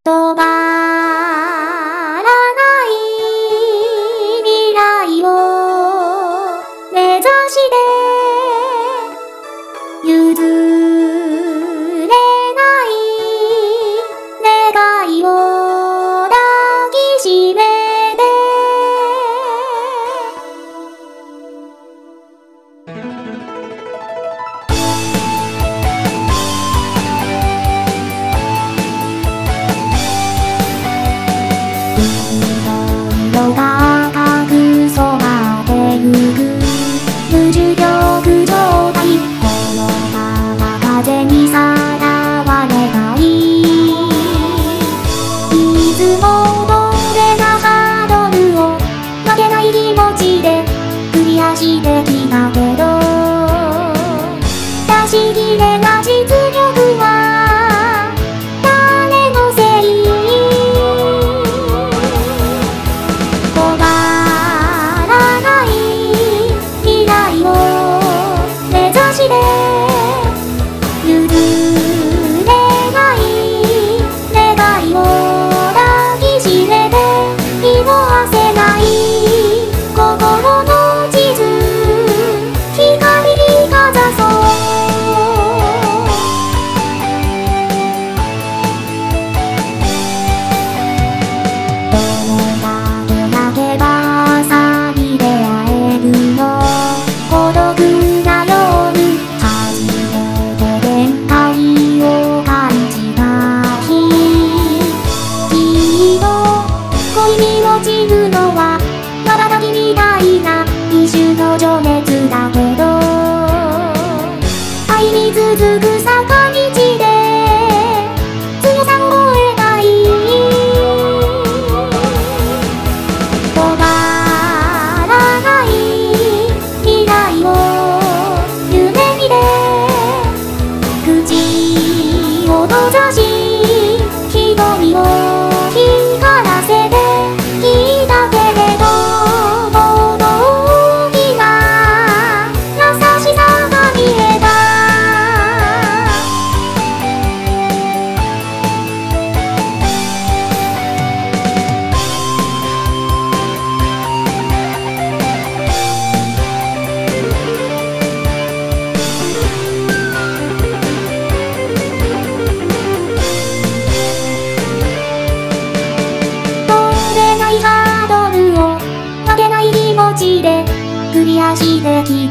止まらない未来を目指して譲れない願いを抱きしめて色が隠そまってゆく無重力状態このまま風にさらわれないいつもどれなハードルを負けない気持ちでクリアしてきたけど出し切れな実力は誰のせい止まらない未来を目指して譲れない願いを抱きしめて色あせない心の地図光にかざそうどれだけ泣けば朝に出会えるの孤独な夜初めて限界を感じた日きっと恋に落ちるのは瞬きみたいな一瞬の情熱だけど愛に続く坂道で強さを超えたい止まらない未来を夢見て口を閉ざし瞳を光らせていたけれどもっと大きな優しさが見えた飛べないハードルを負けない気持ちでクリアしてき